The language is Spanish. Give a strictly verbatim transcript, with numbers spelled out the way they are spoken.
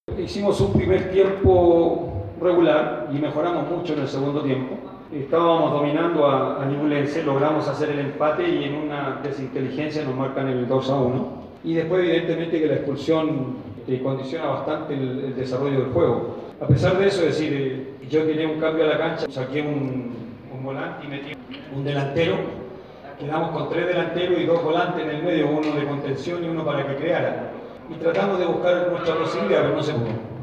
Hicimos un primer tiempo regular y mejoramos mucho en el segundo tiempo. Estábamos dominando a, a Ñublense, logramos hacer el empate y en una desinteligencia nos marcan el dos a uno. Y después evidentemente que la expulsión eh, condiciona bastante el, el desarrollo del juego. A pesar de eso, es decir, eh, yo tiré un cambio a la cancha, saqué un, un volante y metí un delantero. Quedamos con tres delanteros y dos volantes en el medio, uno de contención y uno para que creara. Y tratamos de buscar nuestra posibilidad, pero no se pudo.